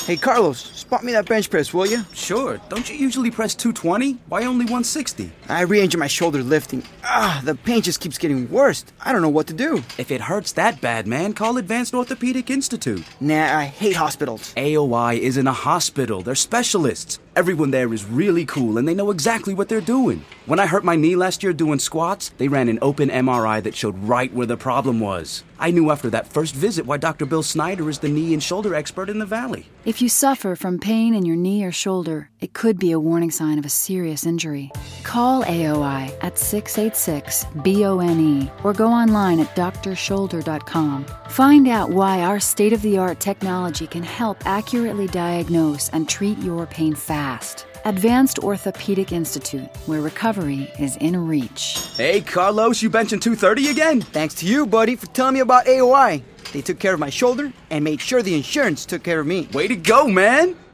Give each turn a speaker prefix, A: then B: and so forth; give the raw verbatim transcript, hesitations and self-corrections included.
A: Hey, Carlos, spot me that bench press, will you?
B: Sure. Don't you usually press two twenty? Why only one sixty?
A: I re-injured my shoulder lifting. Ah, the pain just keeps getting worse. I don't know what to do.
B: If it hurts that bad, man, call Advanced Orthopedic Institute.
A: Nah, I hate hospitals.
B: A O I isn't a hospital. They're specialists. Everyone there is really cool, and they know exactly what they're doing. When I hurt my knee last year doing squats, they ran an open M R I that showed right where the problem was. I knew after that first visit why Doctor Bill Snyder is the knee and shoulder expert in the Valley.
C: If you suffer from pain in your knee or shoulder, it could be a warning sign of a serious injury. Call A O I at six eight six, B O N E or go online at d r shoulder dot com. Find out why our state-of-the-art technology can help accurately diagnose and treat your pain fast. Advanced Orthopedic Institute, where recovery is in reach.
B: Hey, Carlos, you benching two thirty again?
A: Thanks to you, buddy, for telling me about A O I. They took care of my shoulder and made sure the insurance took care of me.
B: Way to go, man!